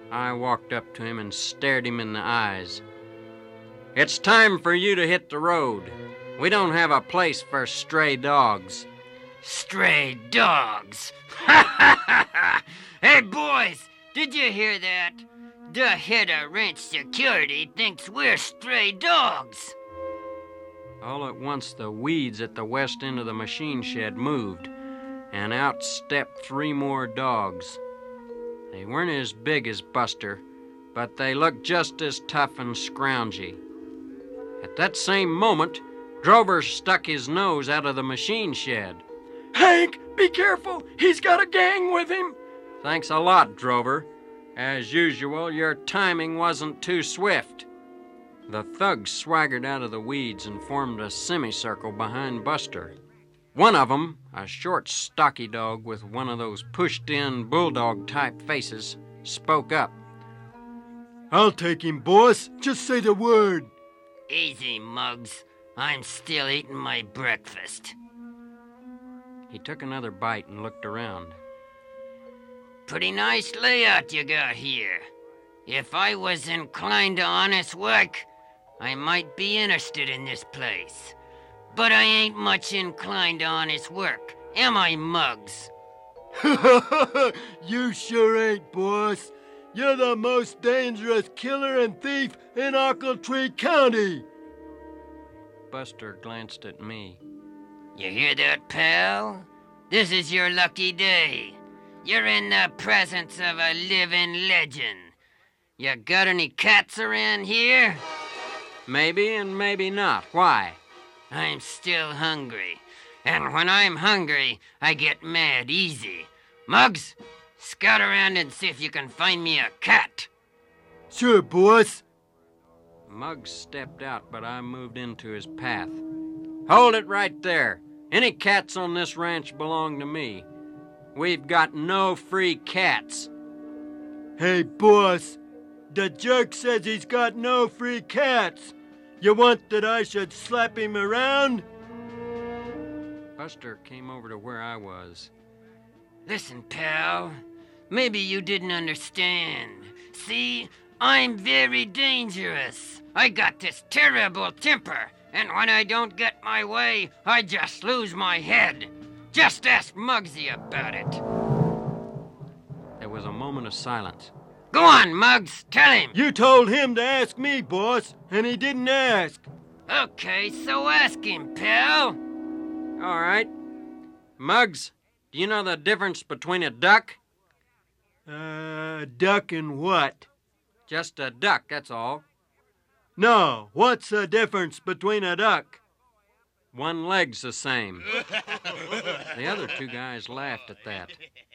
I walked up to him and stared him in the eyes. "It's time for you to hit the road. We don't have a place for stray dogs." Stray dogs? Ha ha ha ha! Hey, boys, did you hear that? The head of ranch security thinks we're stray dogs. All at once, the weeds at the west end of the machine shed moved, and out stepped 3 more dogs. They weren't as big as Buster, but they looked just as tough and scroungy. At that same moment, Drover stuck his nose out of the machine shed. "Hank, be careful! He's got a gang with him!" "Thanks a lot, Drover. As usual, your timing wasn't too swift." The thugs swaggered out of the weeds and formed a semicircle behind Buster. One of them, a short, stocky dog with one of those pushed-in bulldog-type faces, spoke up. "I'll take him, boss. Just say the word." Easy, Muggs. I'm still eating my breakfast. He took another bite and looked around. Pretty nice layout you got here. If I was inclined to honest work, I might be interested in this place. But I ain't much inclined to honest work, am I, Muggs? You sure ain't, boss. You're the most dangerous killer and thief in Ochiltree County. Buster glanced at me. You hear that, pal? This is your lucky day. You're in the presence of a living legend. You got any cats around here? Maybe and maybe not. Why? I'm still hungry. And when I'm hungry, I get mad easy. Muggs, scout around and see if you can find me a cat. Sure, boss. Muggs stepped out, but I moved into his path. "Hold it right there. Any cats on this ranch belong to me. We've got no free cats." Hey, boss. The jerk says he's got no free cats. You want that I should slap him around? Buster came over to where I was. Listen, pal. Maybe you didn't understand. See, I'm very dangerous. I got this terrible temper, and when I don't get my way, I just lose my head. Just ask Muggsy about it. There was a moment of silence. Go on, Muggs, tell him. You told him to ask me, boss, and he didn't ask. Okay, so ask him, pal. All right. Muggs, do you know the difference between a duck? Duck and what? Just a duck, that's all. No, what's the difference between a duck? One leg's the same. The other 2 guys laughed at that.